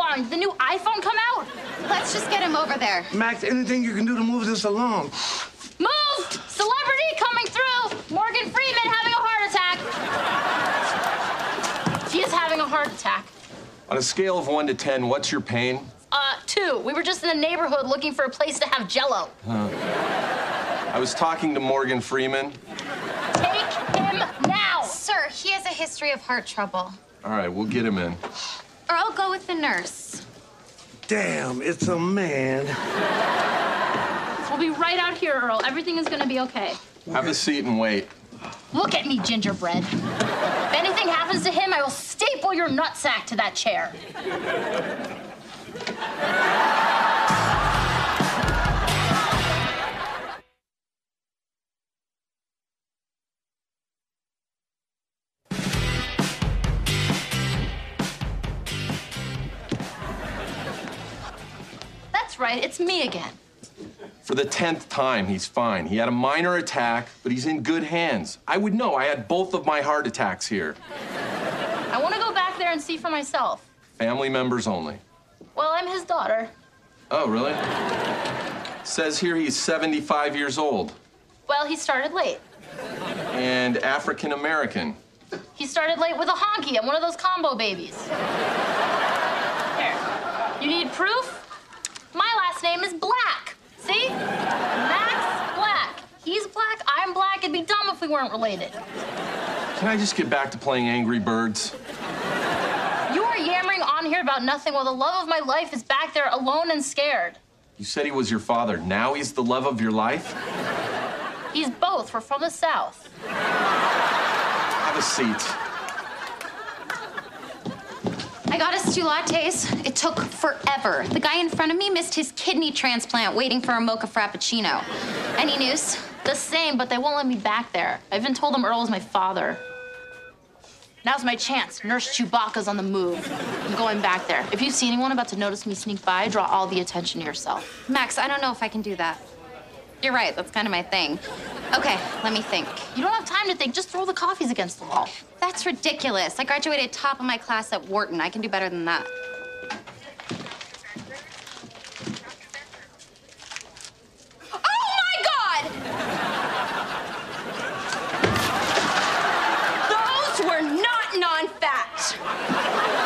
on? Did the new iPhone come out? Let's just get him over there. Max, anything you can do to move this along? Move! Celebrity coming through! Morgan Freeman having a heart attack. She is having a heart attack. On a scale of 1 to 10, what's your pain? 2. We were just in the neighborhood looking for a place to have Jell-O. I was talking to Morgan Freeman. Take him now! Sir, he has a history of heart trouble. All right, we'll get him in. Or I'll go with the nurse. Damn, it's a man. We'll be right out here, Earl. Everything is gonna be okay. Have a seat and wait. Look at me, gingerbread. If anything happens to him, I will staple your nutsack to that chair. That's right, it's me again. For the 10th time, he's fine. He had a minor attack, but he's in good hands. I would know. I had both of my heart attacks here. I want to go back there and see for myself. Family members only. Well, I'm his daughter. Oh, really? Says here he's 75 years old. Well, he started late. And African American. He started late with a honky and one of those combo babies. Here. You need proof? My last name is Black. See? Max Black. He's black, I'm black. It'd be dumb if we weren't related. Can I just get back to playing Angry Birds? You are yammering on here about nothing while the love of my life is back there alone and scared. You said he was your father. Now he's the love of your life? He's both. We're from the South. Have a seat. I got us 2 lattes. It took forever. The guy in front of me missed his kidney transplant waiting for a mocha frappuccino. Any news? The same, but they won't let me back there. I even told them Earl was my father. Now's my chance. Nurse Chewbacca's on the move. I'm going back there. If you see anyone about to notice me sneak by, draw all the attention to yourself. Max, I don't know if I can do that. You're right, that's kind of my thing. Okay, let me think. You don't have time to think. Just throw the coffees against the wall. That's ridiculous. I graduated top of my class at Wharton. I can do better than that.